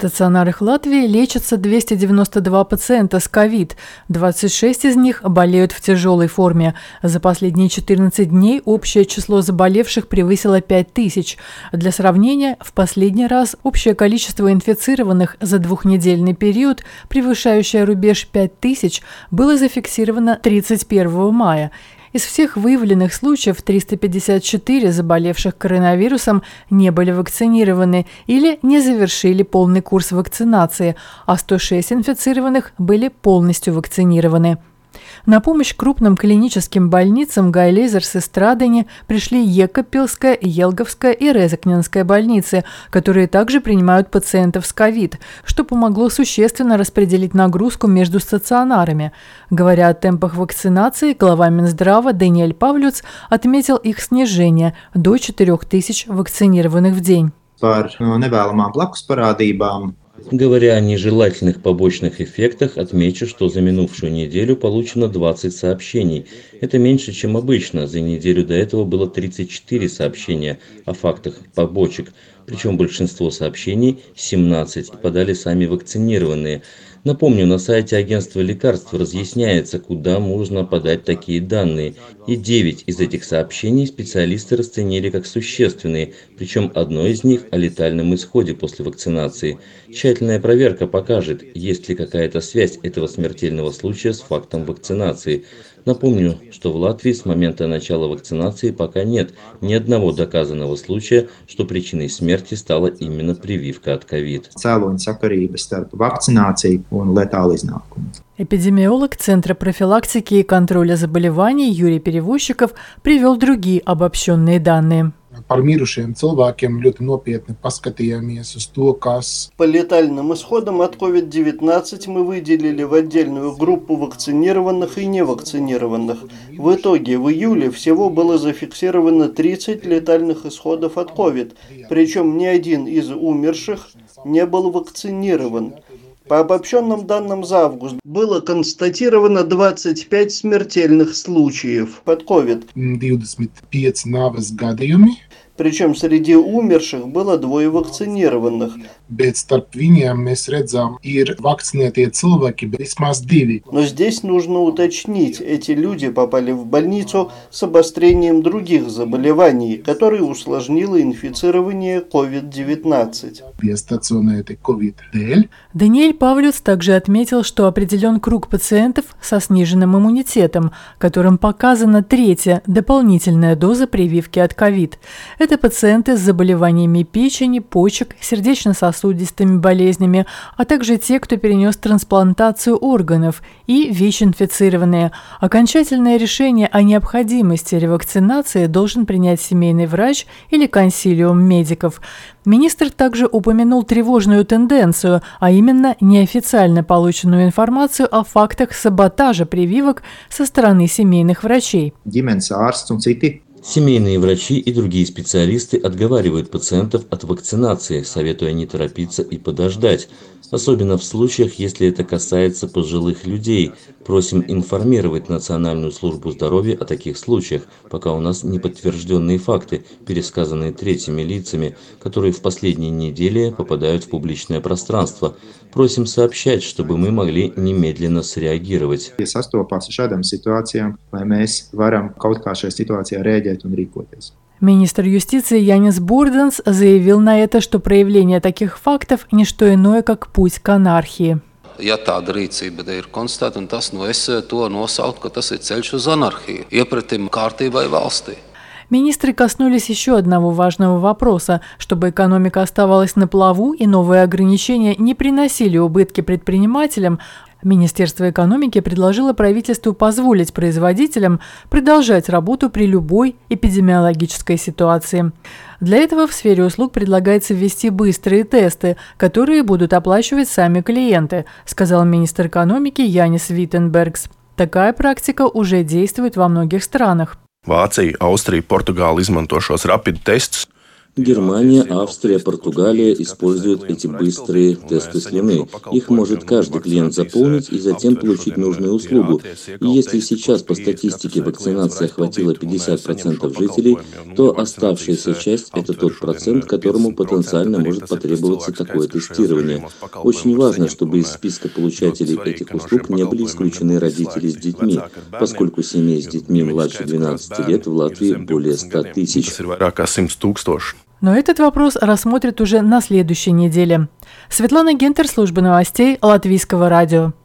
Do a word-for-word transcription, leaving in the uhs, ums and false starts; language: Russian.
стационарах Латвии лечатся двести девяносто два пациента с ковид, двадцать шесть из них болеют в тяжелой форме. За последние четырнадцать дней общее число заболевших превысило пять тысяч. Для сравнения, в последний раз общее количество инфицированных за двухнедельный период, превышающее рубеж пять тысяч, было зафиксировано тридцать первого мая. Из всех выявленных случаев триста пятьдесят четыре заболевших коронавирусом не были вакцинированы или не завершили полный курс вакцинации, а сто шесть инфицированных были полностью вакцинированы. На помощь крупным клиническим больницам Гай-Лейзерс и Страдане пришли Екапилская, Елговская и Резекненская больницы, которые также принимают пациентов с ковид, что помогло существенно распределить нагрузку между стационарами. Говоря о темпах вакцинации, глава Минздрава Даниэль Павлюц отметил их снижение до четырех тысяч вакцинированных в день. Говоря о нежелательных побочных эффектах, отмечу, что за минувшую неделю получено двадцать сообщений. Это меньше, чем обычно. За неделю до этого было тридцать четыре сообщения о фактах побочек. Причем большинство сообщений, семнадцать, подали сами вакцинированные. Напомню, на сайте агентства лекарств разъясняется, куда можно подать такие данные. И девять из этих сообщений специалисты расценили как существенные, причем одно из них о летальном исходе после вакцинации. Тщательная проверка покажет, есть ли какая-то связь этого смертельного случая с фактом вакцинации. Напомню, что в Латвии с момента начала вакцинации пока нет ни одного доказанного случая, что причиной смерти стала именно прививка от ковид. Эпидемиолог Центра профилактики и контроля заболеваний Юрий Перевозчиков привел другие обобщенные данные. По летальным исходам от ковид девятнадцать мы выделили в отдельную группу вакцинированных и невакцинированных. В итоге в июле всего было зафиксировано тридцать летальных исходов от ковид, причем ни один из умерших не был вакцинирован. По обобщенным данным за август было констатировано двадцать пять смертельных случаев от ковид. Причем среди умерших было двое вакцинированных. Но здесь нужно уточнить, эти люди попали в больницу с обострением других заболеваний, которые усложнило инфицирование ковид девятнадцать. Даниэль Павлюц также отметил, что определен круг пациентов со сниженным иммунитетом, которым показана третья дополнительная доза прививки от ковид. Это пациенты с заболеваниями печени, почек, сердечно-сосудистыми болезнями, а также те, кто перенес трансплантацию органов, и ВИЧ-инфицированные. Окончательное решение о необходимости ревакцинации должен принять семейный врач или консилиум медиков. Министр также упомянул тревожную тенденцию, а именно неофициально полученную информацию о фактах саботажа прививок со стороны семейных врачей. Семейные врачи и другие специалисты отговаривают пациентов от вакцинации, советуя не торопиться и подождать. Особенно в случаях, если это касается пожилых людей. Просим информировать Национальную службу здоровья о таких случаях, пока у нас не подтвержденные факты, пересказанные третьими лицами, которые в последние недели попадают в публичное пространство. Просим сообщать, чтобы мы могли немедленно среагировать. Министр юстиции Янис Бурденс заявил на это, что проявление таких фактов – не что иное, как путь к анархии. Ja tāda rīcība ir konstatēta, un tas, nu, es to nosaucu, ka tas ir ceļš uz anarhiju, iepratim kārtībai valstī. Министры коснулись еще одного важного вопроса, чтобы экономика оставалась на плаву и новые ограничения не приносили убытки предпринимателям. Министерство экономики предложило правительству позволить производителям продолжать работу при любой эпидемиологической ситуации. Для этого в сфере услуг предлагается ввести быстрые тесты, которые будут оплачивать сами клиенты, сказал министр экономики Янис Виттенбергс. Такая практика уже действует во многих странах. Vācija, Austrija, Portugāla izmanto šos rapidu testus. Германия, Австрия, Португалия используют эти быстрые тесты слюны. Их может каждый клиент заполнить и затем получить нужную услугу. И если сейчас по статистике вакцинация охватила пятьдесят процентов жителей, то оставшаяся часть – это тот процент, которому потенциально может потребоваться такое тестирование. Очень важно, чтобы из списка получателей этих услуг не были исключены родители с детьми, поскольку семей с детьми младше двенадцати лет в Латвии более ста тысяч. Но этот вопрос рассмотрят уже на следующей неделе. Светлана Гентер, служба новостей Латвийского радио.